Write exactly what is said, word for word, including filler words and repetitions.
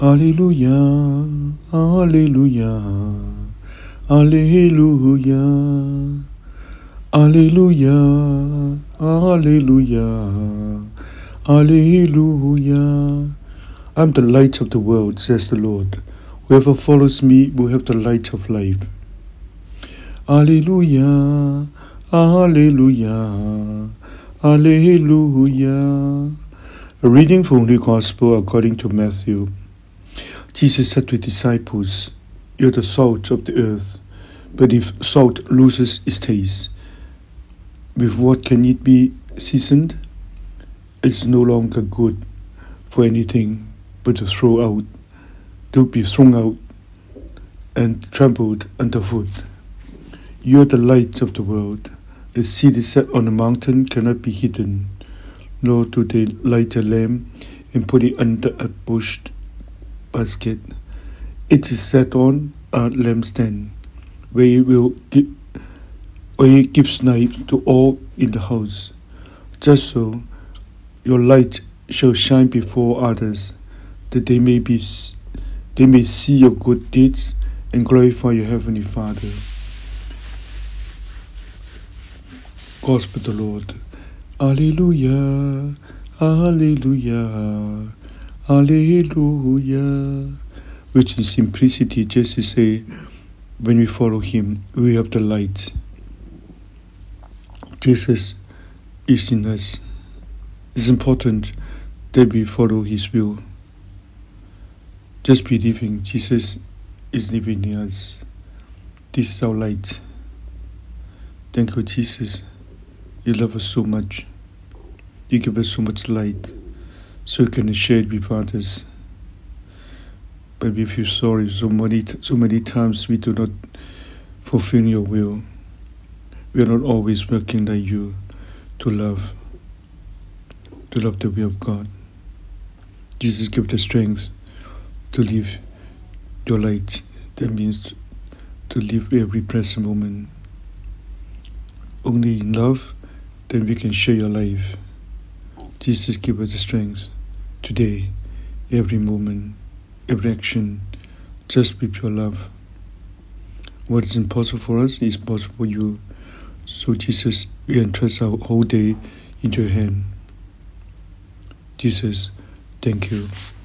Alleluia, Alleluia, Alleluia, Alleluia, Alleluia, Alleluia. I'm the light of the world, says the Lord. Whoever follows me will have the light of life. Alleluia, Alleluia, Alleluia. A reading from the Gospel according to Matthew. Jesus said to the disciples, "You're the salt of the earth, but if salt loses its taste, with what can it be seasoned? It's no longer good for anything but to throw out, to be thrown out and trampled underfoot. You're the light of the world. A city set on a mountain cannot be hidden, nor do they light a lamp and put it under a bush basket. It is set on a lampstand, where it will give, where it gives light to all in the house. Just so, your light shall shine before others, that they may be, they may see your good deeds and glorify your heavenly Father." Gospel of the Lord. Alleluia, Alleluia, Alleluia. Which in simplicity, just to say, when we follow Him, we have the light. Jesus is in us. It's important that we follow His will. Just believing Jesus is living in us. This is our light. Thank you, Jesus. You love us so much. You give us so much light, so we can share it with others. But we feel sorry so many, so many times we do not fulfill your will. We are not always working like you to love, to love the will of God. Jesus, give the strength to live your light. That means to live every present moment. Only in love, then we can share your life. Jesus, give us the strength today, every moment, every action, just with your love. What is impossible for us is possible for you. So Jesus, we entrust our whole day into your hand. Jesus, thank you.